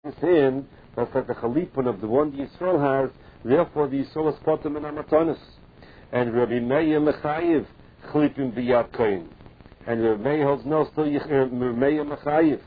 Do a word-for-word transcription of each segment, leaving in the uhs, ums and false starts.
his hand, that's like the chalipun of the one the Yisrael has, therefore the Yisrael is potem in amatonis. And Rabbi Meir mechayiv chalipim biyad koyin. And Rabbi Meir holds no, still Rabbi Meir mechayiv.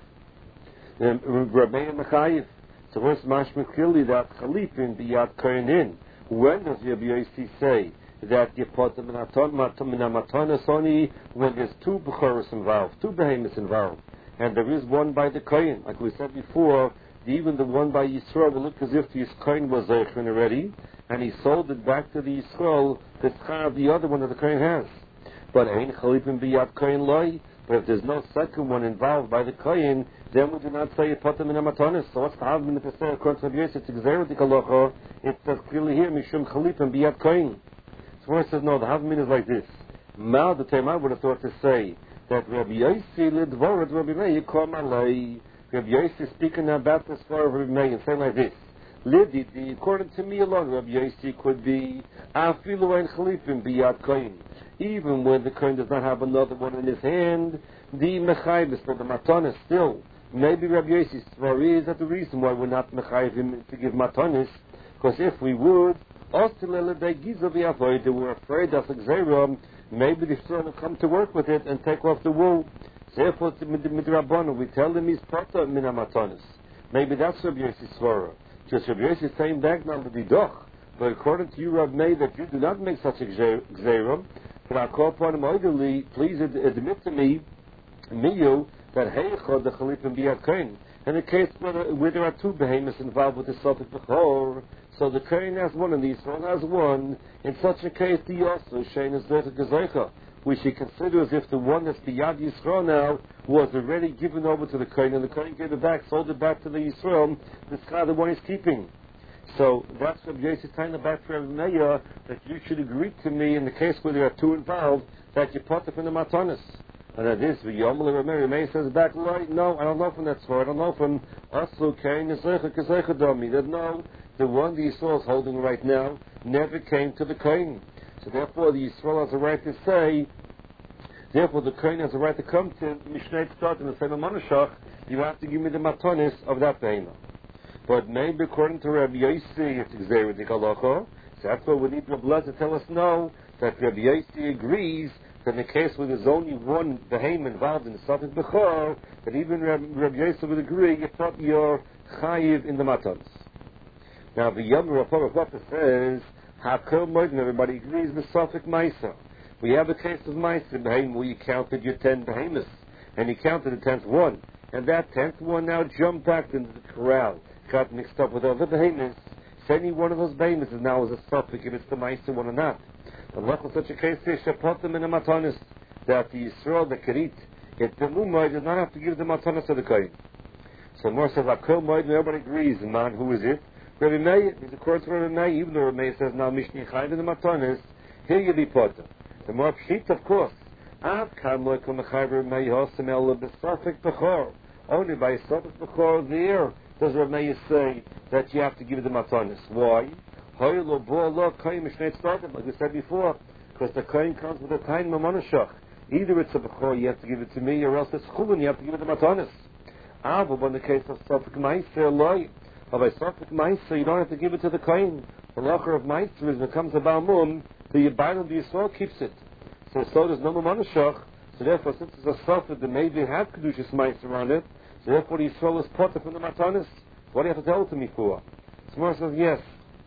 Rabbi Meir mechayiv. So first mashma clearly that chalipim biyad koyin in. When does Rabbi Yossi say that you put them in amatonis only when there's two bechoros involved, two behemoths involved, and there is one by the kohen, like we said before, even the one by Yisrael will look as if the kohen was zeichin already, and he sold it back to the Yisrael, the schar of the other one that the kohen has. But ein chalipim biyad kohen loy. But if there's no second one involved by the kohen, then we do not say you put them in amatonis. So what's the havmin if it says according to Rabbi Yossi it's exerotik halacha? It says clearly here mishum chalipim biyad kohen. So one says, no, the Havmin is like this. Now, the time I would have thought to say that Rabbi Yossi lidvorat Rabbi Meir kom alei. Rabbi Yossi speaking about this for Rabbi Meir and saying like this. Lididi, according to me alone, Rabbi Yossi could be afilu ein chalipim biyad kohen. Even when the kohen does not have another one in his hand, the mechayv for the matanis still. Maybe Rabbi Yossi's story is that the reason why we're not mechayv him to give matanis, because if we would, they were afraid of the Xeram, maybe the Yisrael will come to work with it and take off the wool. Therefore, midrabanu, we tell them he's pata min amatonis. Maybe that's Rabbi Yossi's svara. Just Rabbi Yossi is saying back now to the doch. But according to you, Rabbi Meir, that you do not make such a Xeram, but I call upon him oidally, please admit to me, miyu, that heichod the chalipim biyad kohen. In the case where, where there are two behemoths involved with the Sophic Bechor, so the Kohen has one and the Yisrael has one, in such a case, the also Shein is there to Gezeicha. We should consider as if the one that's beyond Yisrael now was already given over to the Kohen, and the Kohen gave it back, sold it back to the Yisrael, the Schar, the one he's keeping. So that's what Yossi tying back for Rabbi Meir, that you should agree to me in the case where there are two involved, that you put it in the Matanis. And that is, Yomel Rabbi Meir says back, no, I don't know from that story, I don't know from Aslu Kohen Gezeicha Gezeicha Domi, that no, the one the Yisrael is holding right now never came to the Kohen. So therefore the Yisrael has a right to say, therefore the Kohen has a right to come to Mishneh Tzot and the same Amonashach, you have to give me the matonis of that Behemah. But maybe according to Rabbi Yossi, it's Xerodik halacha, so that's why we need Rabbi Lezer to tell us no, that Rabbi Yossi agrees that in the case where there's only one Behemah involved in the Sophic Bechor, that even Rabbi, Rabbi Yossi would agree, you put your chayiv in the matonis. Now the Yom Rav Papa says, Hakol Moed, and everybody agrees with Sophic Maisa. We have a case of Maisa Behem where you counted your ten behemoths, and you counted the tenth one, and that tenth one now jumped back into the corral, got mixed up with other behemoths. So any one of those behemoths is now as a Sophic if it's the Maisa one or not. And like in such a case, they should put them in a matanis, that the Yisrael, the Kerit, if the Mumoy does not have to give the matanis to the Kohen. So more says, Hakol Moed, and everybody agrees, man, who is it? Rabbi Meir, is of course Rabbi Meir, even though Rabbi Meir says now Mishneh Chayv in the Matanis, here you be potter. The more pshit, of course. Av kam loikum Chayv Rabbi Meir hosem el b'safek b'chor. Only by safek b'chor there does Rabbi Meir say that you have to give the Matanis. Why? Hoy lo bo lo koyin Mishneh Tzot, like we said before, because the koyin comes with a time mamonashach. Either it's a b'chor, you have to give it to me, or else it's chulun, you have to give it the Matanis. Ah, but in the case of safek ma'aser loy. But by Sophic Meister, you don't have to give it to the Kohen. The lacher of Meister is when it comes to Balmum, the Yibbayim of the Yisrael keeps it. So, so there's no Mamonashach. So therefore, since it's a Sophic that maybe have Kedushas Meister on it, so therefore the Yisrael is potter from the Matanis. What do you have to tell it to me for? Smar says, yes.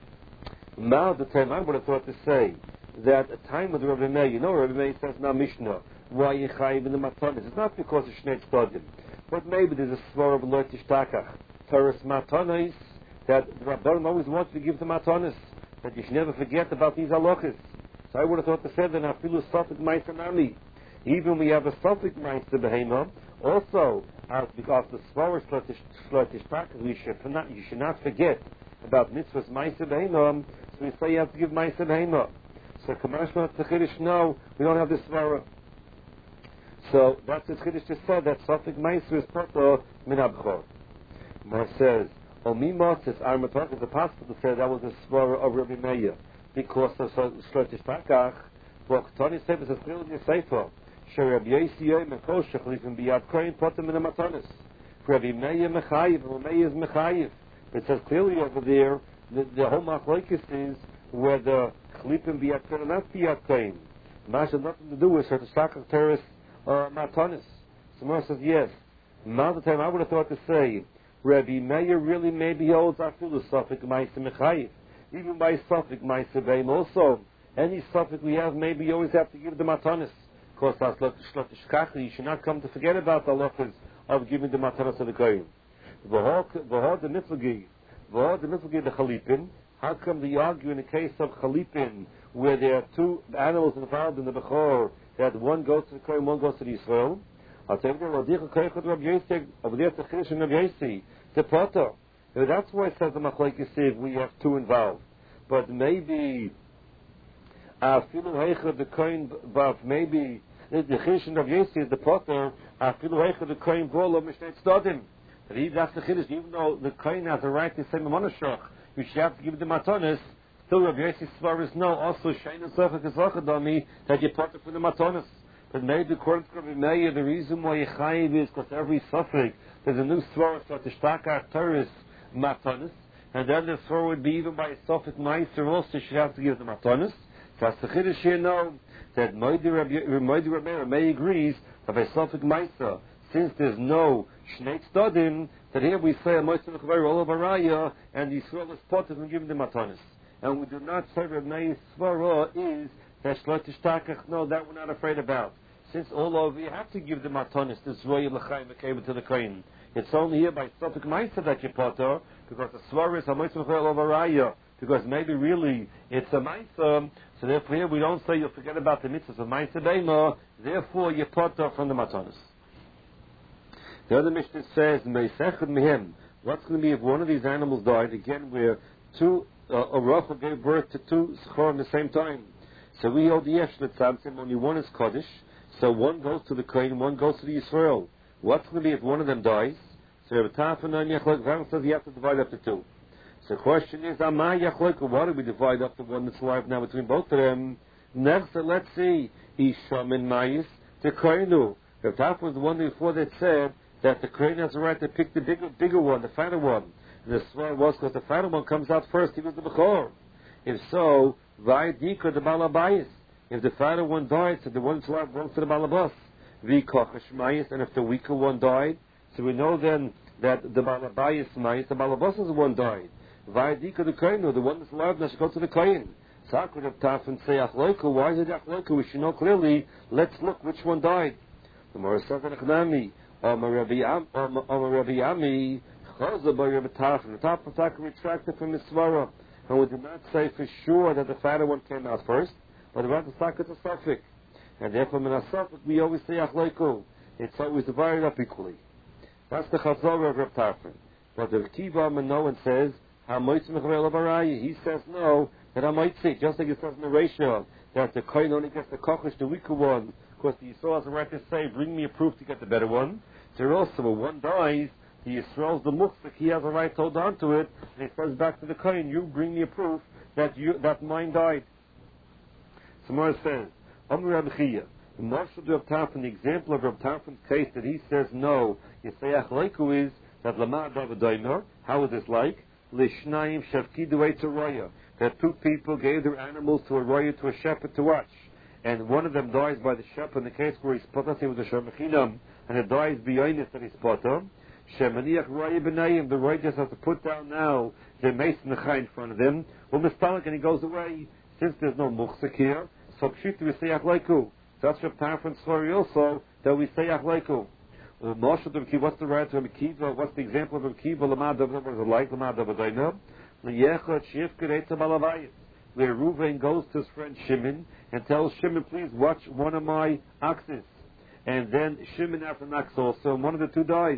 Now the time I would have thought to say that a time with Rabbi Meir, you know Rabbi Meir says now Mishnah, why you chayiv in the Matanis? It's not because of Shnei Tzdodim, but maybe there's a svar of Loitish Takach. Teres Matanis, that the Rabbanim always wants to give the Matanis, that you should never forget about these halachas. So I would have thought to say that Afilu Sophic Meister Nami. Even we have a Sophic Meister Behemah, also, as because the Svar Shlotish Takach, we should not, you should not forget about Mitzvahs Meister Behemah, so we say you have to give Meister Behemah. So Kamashma Tachirish, no, we don't have this Svara. So that's the Chiddush to say that Sophic Meister is Pato Min HaBchor. Mar says, Omimos is Armatok, it's possible to say that was a svara of Rabbi Meir, because of Shlotish Takach, but Tony said it's a clearly a sefer, Sher Rabbi Yossi Yoim and Koshach, Lifim Biyad Koyin, Potem in the Matanis. Rabbi Meir Mechayiv, Rabbi Meir is Mechayiv. It says clearly over there, the, the whole machlokes is whether Chlipim Biyat Kohen or not Biyat Kohen. Mash has nothing to do with her to Shakach Teres or Matanis. Samar says yes. Now the time I would have thought to say, Rabbi Meir really maybe holds Afilu Safik Ma'aseh Mechayiv. Even by Safik Ma'aseh Beim also, any Safik we have, maybe you always have to give the Matanis. Of course, that's Shlot Shkachi. You should not come to forget about the halachas of giving the Matanis to the Kohen. V'hod the Mitzvagi, V'hod the Mitzvagi the Chalipin. How come they argue in the case of Chalipin, where there are two animals involved in the Bechor, that one goes to the Kohen, one goes to the Israel? I'll tell you, the Potter. That's why it says the Machlokes we have two involved. But maybe, uh, the Kohen, maybe, the Chiddush of Yossi is the Potter, the Kohen Bolo Mishneh Tzodim. That's the Chiddush, even though the Kohen has a right to say Mamonashach, you should have to give the Matanis. Still, Rabbi Yossi's svar is no. Also, Shein and Sofak is Ochadami that you Potter for the Matanis. But maybe according to Rabbi Meir, the reason why Yechayiv is because every suffix there's a new svar so the Shtakar Teres Matanis, and then the svar would be even by a suffix Meiser also should have to give the Matanis. So as the Chiddush here know that Moedi Rabbi Meir agrees that by suffix Meiser, since there's no Shnei Tzodim, that here we say a Meiser L'Chavar all over Raya, and the Yisrael is Potter and give the Matanis. And we do not say Rabbi Meir's svar is that Shlot Shtakach. No, that we're not afraid about. Since all over you have to give the Matanis, this Royal L'chaim came to the Kohen. It's only here by Sofik Meiser that you Potter, because the svar is a Meiser L'Chavar over Raya, because maybe really it's a Meiser, so therefore here we don't say you'll forget about the mitzvahs of Meiser Beima, therefore you Potter from the Matanis. The other Mishnah says, Meisechad Mehem, what's going to be if one of these animals died? Again, where two, uh, a Rachel gave birth to two Schor at the same time. So we hold the Yesh Letzamtzim, only one is Kaddish, so one goes to the Kohen, one goes to the Yisrael. What's going to be if one of them dies? So Rabbi Tarfon Yachlok says you have to divide up to two. So the question is, Amah Yachlok, why do we divide up the one that's alive now between both of them? Next, let's see, Isham and Mayis, the Kohenu. Rabbi Tarfon was the one before that said that the Kohen has the right to pick the bigger, bigger one, the fatter one. And the svar was because the fatter one comes out first, he was the Bechor. If so, Vayadika the Balabayis. If the fatter one died, so the one that's alive belongs to the Balabas. V'kochash Mayis, and if the weaker one died, so we know then that the Balabayis Mayis, the Balabas is the one died. Vayadika the Kohen, the one that's alive, now should go to the Kohen. So I could have taf and say Achloiku. Why is it Achloiku? We should know clearly. Let's look which one died. The Morah says Achnami, Amar Rabbi Ami, Chazah by Rabbi Tarfon. The Tarfon Taka retracted from his svara. And we did not say for sure that the fatter one came out first, but about the socket is a suffix. And therefore, in a suffix, we always say Achloiku. It's always divided up equally. That's the Chazorah of Rabbi Tarfon. But the Kiva Manoan says, he says no, that I might say, just like it says in the ratio, that the Kohen only gets the Kochash, the weaker one, because the Yisrael has a right to say, bring me a proof to get the better one. So also, when one dies, the Yisrael's the Muchzik, he has a right to hold on to it, and he says back to the Kohen, you bring me a proof that you that mine died. Samar says, Amr Rabbi Chia, the Marshal Reb Tarfon, the example of Reb Tarfon's case that he says no, Yisayach Leiku is that Lama Davadaimer, how is this like? Lishnayim Shavkidu Eitzaraya, that two people gave their animals to a raya, to a shepherd to watch, and one of them dies by the shepherd in the case where he's potter, he was a shemachinam, and it dies beyond it that he's potter. Shemaniach raya b'nayim, the raya just has to put down now the mason necha in front of them, well, mistalik, and he goes away. Since there's no muchzik here, so pshitu we say achlaiku. That's Reb Tarfon's story also, that we say achlaiku. What's the right to Rabbi Kiva? What's the example of Rabbi Kiva? Lamad David, what is it like? Lamad David, where Reuven goes to his friend Shimon and tells Shimon, please watch one of my oxes. And then Shimon after an ox also, and one of the two dies.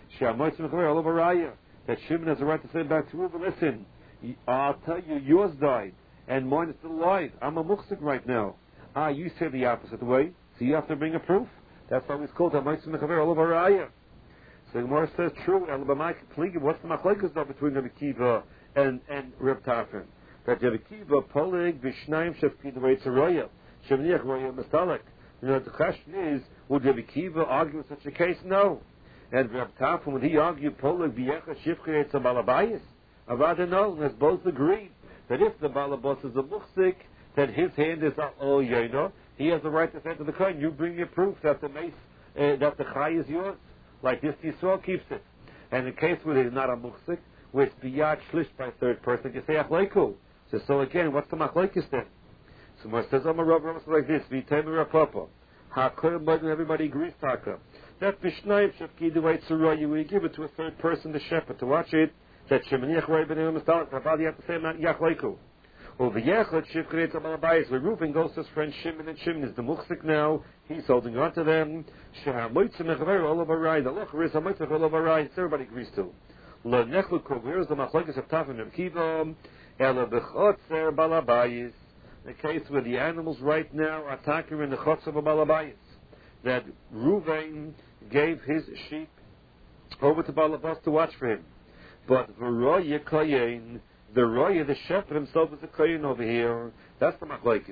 That Shimon has a right to say back to Reuven, listen, I'll tell you, yours died, and mine is still alive. I'm a muksik right now. Ah, you say the opposite way, so you have to bring a proof. That's why it's called Ha'maitzim Mechaver all over Raya. So the Gemara says, true, what's the machlekes though between Rabbi Kiva and, and Reb Tarfon? That Rabbi Kiva, Polig, Vishnayim, Shevkid, Reitzaraya, Shemniach, Raya, Mastalik. You know, the question is, would Rabbi Kiva argue in such a case? No. And Reb Tarfon, when he argued, Polag V'yecha Shifcha Etza Balabayis, Avada no, let's both agree that if the Balabos is a muhsik, then his hand is up, oh, you know, he has the right to say to the coin, you bring your proof that the mace, uh, that the chai is yours. Like this, Yisrael keeps it. And in case where it is not a muhsik, where it's biyad shlish by third person, you say achleiku. So, so again, what's the machlekes then? So when it says, I'm a Rav Rav like this, V'yitem Rapapa, HaKoyim, everybody agrees, Taka. That Mishnayim Shefkidu Eitzurah, we give it to a third person, the shepherd, to watch it, that Shemaniach Roy Ben Elam Mistalak, Rabbi, you have to say, not Yachleiku. Or V'yechot Shifkret Amalabayis, where Reuven goes to his friend Shimon, and Shimon is the muhsik now, he's holding on to them. Shehamoitze Mechaver, all of Arai, the Loch is Hamoitze, all of Arai, everybody agrees to. Lo Nechlu Kov, where's the Machlekes of Tafin and Kiva, Ela Bechotzer Balabayis, the case where the animals right now are attacking in the Chotzer Balabayis, that Reuven gave his sheep over to Balabas to watch for him. But V'roya Koyin, the Roya, the shepherd himself is a Koyin over here. That's the Machlekes.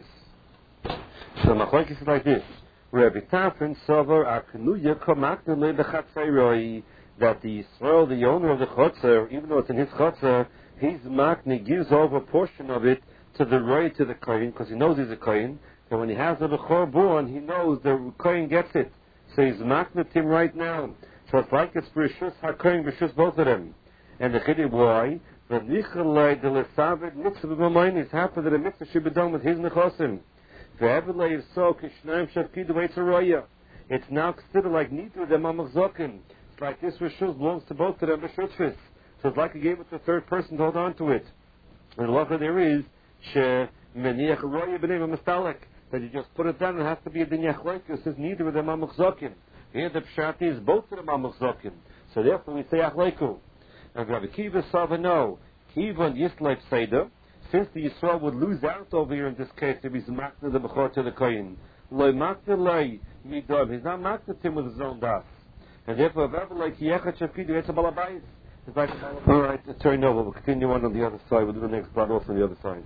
So the Machlekes is like this. Rabbi Tarfon Sover Aknuya Komakna Le Bechatzei Roy, that the Yisrael, the owner of the Chotzer, even though it's in his Chotzer, his Makni gives over a portion of it to the Roy, to the Koyin, because he knows he's a Koyin. And when he has the Bechor born, he knows the Koyin gets it. So he's Makna him right now. So it's like it's B'Rishus HaKoyin, B'Rishus both of them. And the Chidei why? The Nichalai de Lesavet Mitzvah B'Mayin is happy that a mitzvah should be done with his Nechosim. Ve'evelei so Kishnaim Shavkidu Eitzaraya. It's now considered like neither of them are Machzokim. It's like this Rishus belongs to both of them B'Shutzfis. So it's like he gave it to a third person to hold on to it. And the lacha there is She Meniach Roya B'Nei Mastalek, that you just put it down, it has to be a Dinyach Leikus, since neither of them are Machzokim. Here the Pshat is both of them are Machzokim. So therefore we say Achleiku. And Rabbi Kiva Sava no. Kiva and Yisleif Seder, since the Yisrael would lose out over here in this case if he's makna the Bechor to the Koyin. Loi makna loi midov. He's not makna him with his own das. And therefore, if like Yechat Shafidu, it's a Balabayis. It's like all right, turn over. We'll continue on on the other side. We'll do the next part also on the other side.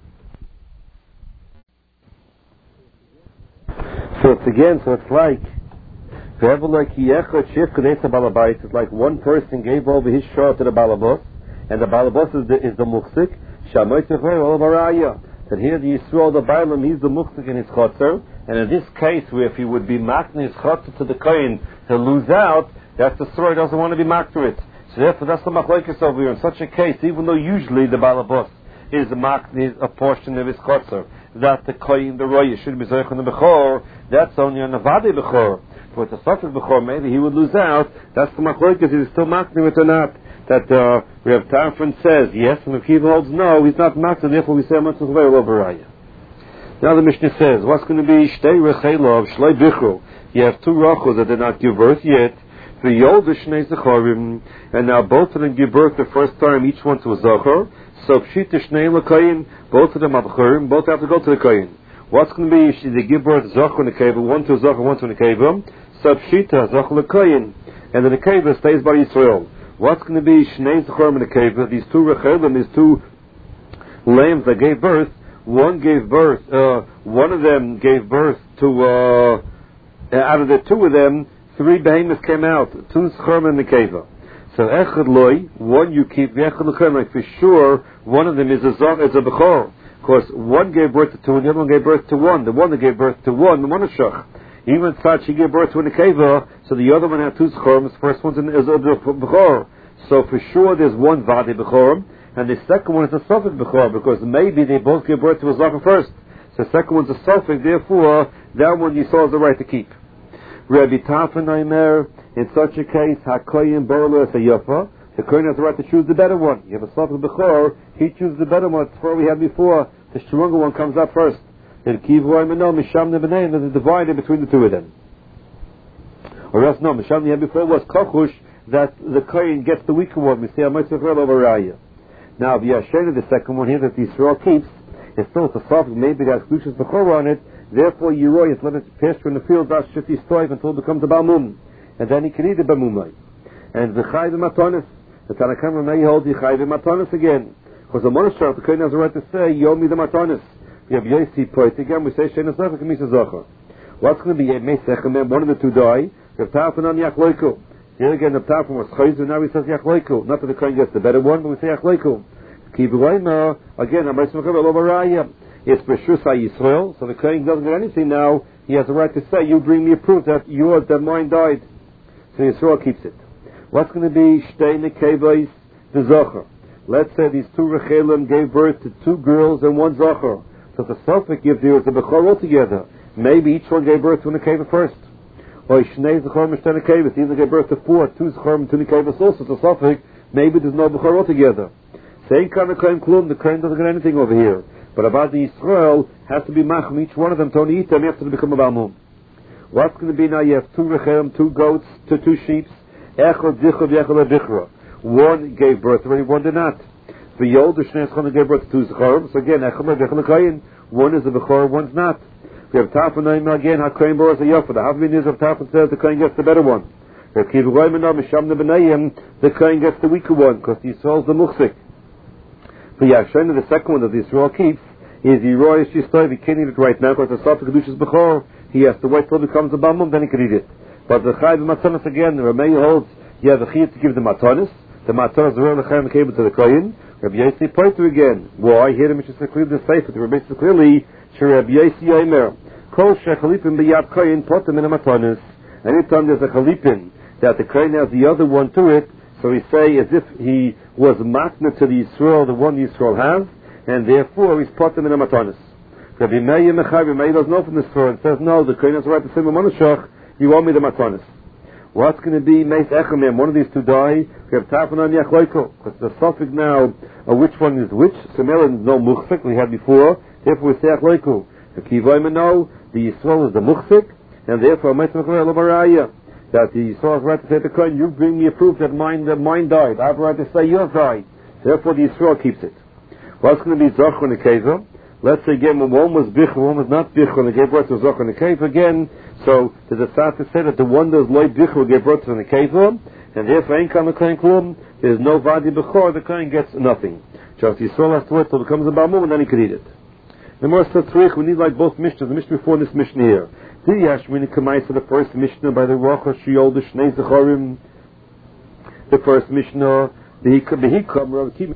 So it's again, so it's like it's like one person gave over his shore to the Balabos, and the Balabos is the, is the Muchsik. That here the Yisrael, the Bailam, he's the Muchsik in his Chotzer, and in this case, where if he would be makna his Chotzer to the Kohen to lose out, that's the story, doesn't want to be makna to it. So therefore, that's the Machlekes over here. In such a case, even though usually the Balabos is makna a portion of his Chotzer, that the Kohen, the Roya, should be Zoich on the Bechor, that's only on the Vadi Bechor. But the Safek Bechor, maybe he would lose out. That's the Machlekes, is he still makna it or not? That uh, Reb Tarfon says yes, and if he holds no, he's not makna, therefore we say I'm not so very low baraya. Now the Mishnah says, what's going to be Shtei Rechelov Shlei Bichru? You have two rachos that did not give birth yet. The Yod Shnei Zechorim, and now both of them give birth the first time, each one to a Zachor. So Pshita Shnei L'Koyin, both of them are Bechurim, both have to go to the Koyin. What's going to be if they give birth Zachor and Nekeva, one to a Zachor, one to a Nekeva? So Pshita Zachor L'Koyin, and the Nekeva stays by Yisrael. What's going to be Shnei Zechorim and Nekeva? These two Rechelim, these two lambs that gave birth. One gave birth. Uh, one of them gave birth to. Uh, out of the two of them, three behemoths came out. Two Zechorim and Nekeva. So Echad Loi, one you keep. Echad L'Koyin, like for sure, one of them is a Zach, is a Bechor. Of course, one gave birth to two, and the other one gave birth to one. The one that gave birth to one, the one is Shach. Even such, he gave birth to a Nekeva, so the other one had two Zechorim. The first one is a Bechor. So for sure there's one Vadi Bechorim, and the second one is a Sofik Bechor, because maybe they both give birth to a Zachor first. So the second one's a Sofik, therefore that one you saw has the right to keep. Rabbi Tarfon Aimer, in such a case, HaKoyin Borla is a Yafa, the Kohen has the right to choose the better one. You have a Sofik Bechor, he chooses the better one. That's what we had before. The stronger one comes up first. Then Kivu Aimeno, Misham Nebenein, there's a divided between the two of them. Or else no, Misham had before was Kochush, that the Kohen gets the weaker one. We say Amatzachel over Raya. Now the Yashena, the second one here that the Yisrael keeps, is still a soft, maybe it has Glushas Bechor on it, therefore Yeroi is let it pasture in the field, that's Shiti Stoiv until it becomes a Balmum. And then he can eat the Balmumai. And the Chayv Matonis, the Tanakam may hold the Chayv Matonis again. Because the Monashar, the Kohen has the right to say, Yomi the Matonis. We have Yosi Poit again, we say Shena Zachar Kamisa Zachar. What's going to be a Mesechem, one of the two die, Rav Tarfon on Yachloiku. Here again, the top one was chayzu, now he says yachleiku. Not that the Kohen gets the better one, but we say yachleiku. Kibuayma, again, it's B'shus HaYisrael, so the Kohen doesn't get anything now. He has the right to say, you bring me a proof that yours, that mine died. So Yisrael keeps it. What's going to be Shtei Nekevos the Zocher? Let's say these two Rechelim gave birth to two girls and one Zocher. So the Sophic gives you the Bechor altogether. Maybe each one gave birth to a Nekeva first. Or Shnei Zocher Mishtei Nekevos, either gave birth to four, two Zocher and two Nekevos also. So Sophic, maybe there's no Bechor altogether. Saying Kana Kohen Klum, the Kohen doesn't get anything over here. But about the Yisrael, has to be Machm, each one of them, to only eat them, you have to become a Balmum. What's going to be now? You have two Rechelim, two goats, two, two sheep. Echad Zichad Yechad Bichra. One gave birth already, one did not. The Yod, the Shnei Zchon gave birth to two Zechorim. So again, Echad Bichra Kohen. One is a Bechor, one's not. We have Tafanaim again, HaKohen Boraz HaYofa. The Havmin is of Tafan says the Kohen gets the better one. The Kohen gets the weaker one, because the Yisrael's the Muchzik. The Yashon, the second one that the Yisrael keeps, is Yeroy Shistoi. He can't eat it right now, because the Sophic Kedushas Bechor. He has to wait till it becomes a Balmum, then he can eat it. But the Chayv Matanis again, the Ramey holds, you have the Chiyah to give the Matanis. The Matanis, the Ram Lechayim came to the Kohen. Rabbi Yossi Poiter again. Why? Here the Mishnah clearly the Sefer. The Rabbi Yossi clearly, Rabbi Yossi Yomer. Kol Shechalipin B'Yad Kohen Potem in a Matanis. Anytime there's a Chalipin, that the Kohen has the other one to it, so we say as if he was matna to the Yisrael, the one the Yisrael has, and therefore he's Potem in a Matanis. Rabbi Meir Mechai, Rabbi Meir doesn't know from this Torah and says, no, the Kohen has the right to say Mamonashach, you want me the Matanis. What's going to be Meis Echamim? One of these two die. We have Tafanan Yachloiko, because the suffix now, uh, which one is which? Semelin is no Muchsik, we had before, therefore we say Yachloiko. The Kivoyim know, the Yisrael is the Muchsik, and therefore Meis Mechai Lobaraya, that the Yisrael has the right to say to the Kohen, you bring me a proof that mine, that mine died. I have the right to say yours died. Therefore the Yisrael keeps it. What's going to be Zoch and Nekeva? Let's say again, when one was Bich, one was not Bich, when they gave birth to Zoch and Nekeva again, so there's a start to say that the one that was Loi Bich will give birth to the Nekeva, and therefore ain't come the Kohen Klum, there's no Vadi Bechor, the Kohen gets nothing. Just Yisrael has to wait till it becomes a Balmum, and then he could eat it. The more Satzrich, we need like both Mishnahs, the Mishnah before and this Mishnah here. The Yashmini Kamai, so the first Mishnah by the Rocha Shiol, the Shnei Zechorim, the first Mishnah, the Hikam, Rav Kim,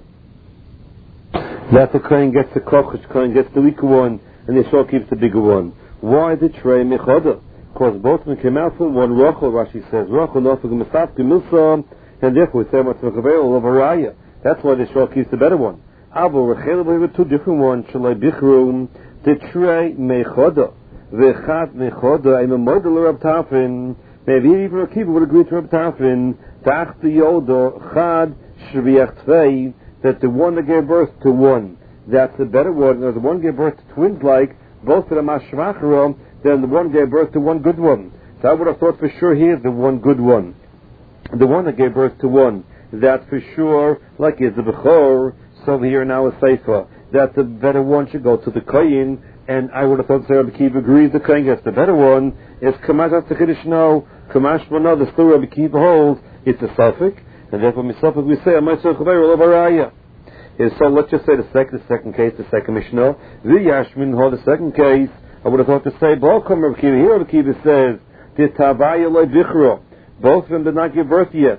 that the Kohen gets the Kochich, Kohen gets the weaker one, and the Yisrael keeps the bigger one. Why the Trey Mechoda? Because both of them came out from one Rochel, Rashi says, Rochel, Nofag, Mesafki, Milsa, and therefore we say what's Mechavel of Araya. That's why the Yisrael keeps the better one. Abo, Rechel, we have two different ones, Shalai Bichrum, the Trey Mechoda, Vechat Mechoda, I'm a model of Tafin, maybe even Rakiva would agree to Rab Tafin, Tach the Yodo, Chad, Shviach Tvei, that the one that gave birth to one, that's the better one, or the one gave birth to twins like, both of them are Shvachara, then the one gave birth to one good one. So I would have thought for sure here's the one good one. The one that gave birth to one, that for sure, like is the Bechor, so here now is Seifa, that the better one should go to the Kohen, and I would have thought Sarah Bekiva agrees the Kohen gets the better one, is Kamash HaTzechidish no, Kamash Bana, the story of Bekiva holds, it's a suffix, and therefore Misafik we say, Amaisar Chaver Olavaraya. So let's just say the second, the second case, the second Mishnah. The Yashmin, the second case, I would have thought to say, Balkom Rav Kiva. Here Rav Kiva says, the Tavaya Loi Bichro. Both of them did not give birth yet.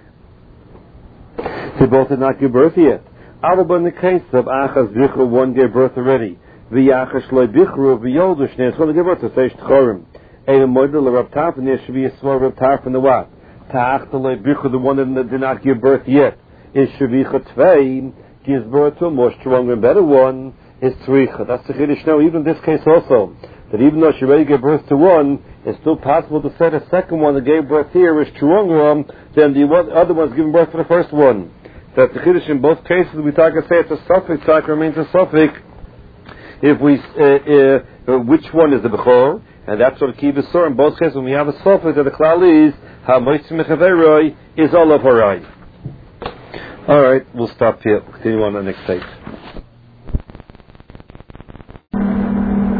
They both did not give birth yet. But in the case of Achaz Bichro, one gave birth already. The Yachash Loi Bichro, the Yodush, it's going to give birth to Seish Tchorim. And the model of Rav Tafin, there should be a small Rav Tafin the what? Ta'ach the Loi Bichro, the one that did not give birth yet, is Shavicha Tvei, gives birth to a more stronger and better one, is Tzricha. That's the Chiddush now, even in this case also, that even though she already gave birth to one, it's still possible to say the second one that gave birth here is stronger than the other one's giving birth to the first one. That the Chiddush in both cases, we talk and say it's a suffix, so it remains a suffix. If we, uh, uh, which one is the Bechor, and that's what Kiva saw in both cases, when we have a suffix, that the Klal is, HaMoitzim Mechaveroi, is all of Harai. Alright, we'll stop here. Continue on the next page.